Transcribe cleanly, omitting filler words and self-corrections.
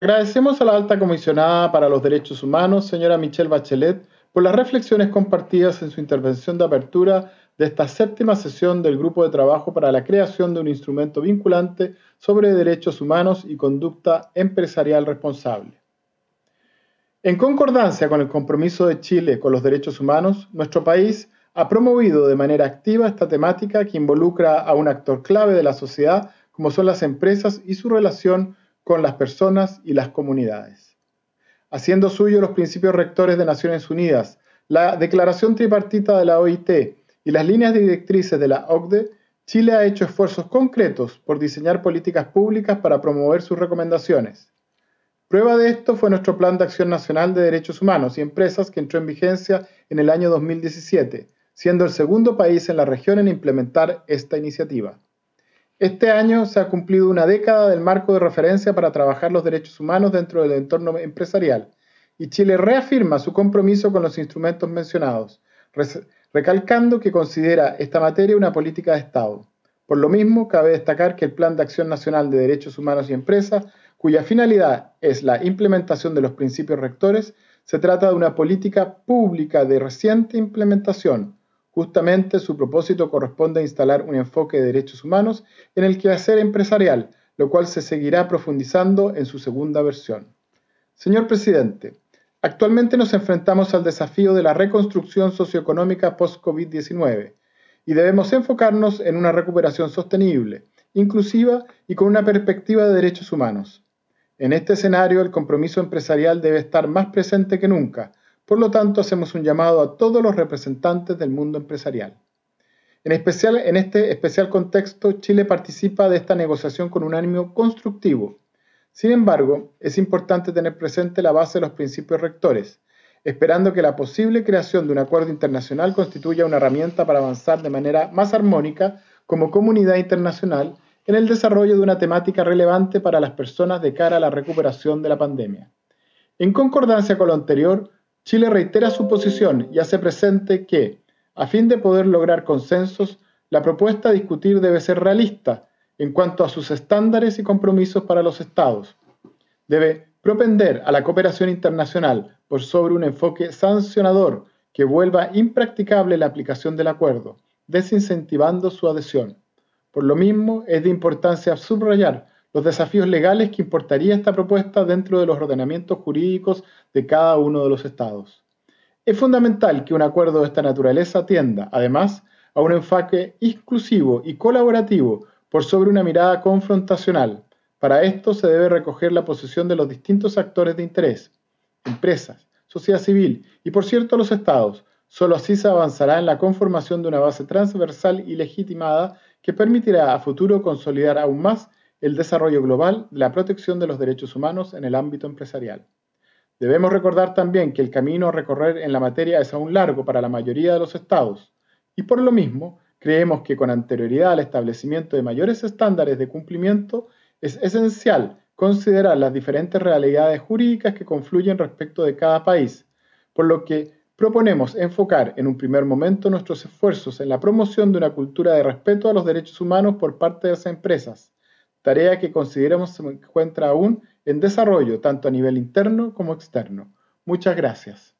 Agradecemos a la Alta Comisionada para los Derechos Humanos, señora Michelle Bachelet, por las reflexiones compartidas en su intervención de apertura de esta séptima sesión del Grupo de Trabajo para la creación de un instrumento vinculante sobre derechos humanos y conducta empresarial responsable. En concordancia con el compromiso de Chile con los derechos humanos, nuestro país ha promovido de manera activa esta temática que involucra a un actor clave de la sociedad, como son las empresas y su relación con las personas y las comunidades. Haciendo suyo los principios rectores de Naciones Unidas, la declaración tripartita de la OIT y las líneas directrices de la OCDE, Chile ha hecho esfuerzos concretos por diseñar políticas públicas para promover sus recomendaciones. Prueba de esto fue nuestro Plan de Acción Nacional de Derechos Humanos y Empresas que entró en vigencia en el año 2017, siendo el segundo país en la región en implementar esta iniciativa. Este año se ha cumplido una década del marco de referencia para trabajar los derechos humanos dentro del entorno empresarial y Chile reafirma su compromiso con los instrumentos mencionados, recalcando que considera esta materia una política de Estado. Por lo mismo, cabe destacar que el Plan de Acción Nacional de Derechos Humanos y Empresas, cuya finalidad es la implementación de los principios rectores, se trata de una política pública de reciente implementación. Justamente su propósito corresponde a instalar un enfoque de derechos humanos en el quehacer empresarial, lo cual se seguirá profundizando en su segunda versión. Señor presidente, actualmente nos enfrentamos al desafío de la reconstrucción socioeconómica post-COVID-19 y debemos enfocarnos en una recuperación sostenible, inclusiva y con una perspectiva de derechos humanos. En este escenario, el compromiso empresarial debe estar más presente que nunca. Por lo tanto, hacemos un llamado a todos los representantes del mundo empresarial. En este especial contexto, Chile participa de esta negociación con un ánimo constructivo. Sin embargo, es importante tener presente la base de los principios rectores, esperando que la posible creación de un acuerdo internacional constituya una herramienta para avanzar de manera más armónica como comunidad internacional en el desarrollo de una temática relevante para las personas de cara a la recuperación de la pandemia. En concordancia con lo anterior, Chile reitera su posición y hace presente que, a fin de poder lograr consensos, la propuesta a discutir debe ser realista en cuanto a sus estándares y compromisos para los Estados. Debe propender a la cooperación internacional por sobre un enfoque sancionador que vuelva impracticable la aplicación del acuerdo, desincentivando su adhesión. Por lo mismo, es de importancia subrayar los desafíos legales que importaría esta propuesta dentro de los ordenamientos jurídicos de cada uno de los estados. Es fundamental que un acuerdo de esta naturaleza atienda, además, a un enfoque inclusivo y colaborativo por sobre una mirada confrontacional. Para esto se debe recoger la posición de los distintos actores de interés, empresas, sociedad civil y, por cierto, los estados. Solo así se avanzará en la conformación de una base transversal y legitimada que permitirá a futuro consolidar aún más el desarrollo global de la protección de los derechos humanos en el ámbito empresarial. Debemos recordar también que el camino a recorrer en la materia es aún largo para la mayoría de los estados y por lo mismo creemos que con anterioridad al establecimiento de mayores estándares de cumplimiento es esencial considerar las diferentes realidades jurídicas que confluyen respecto de cada país, por lo que proponemos enfocar en un primer momento nuestros esfuerzos en la promoción de una cultura de respeto a los derechos humanos por parte de las empresas, tarea que consideramos se encuentra aún en desarrollo tanto a nivel interno como externo. Muchas gracias.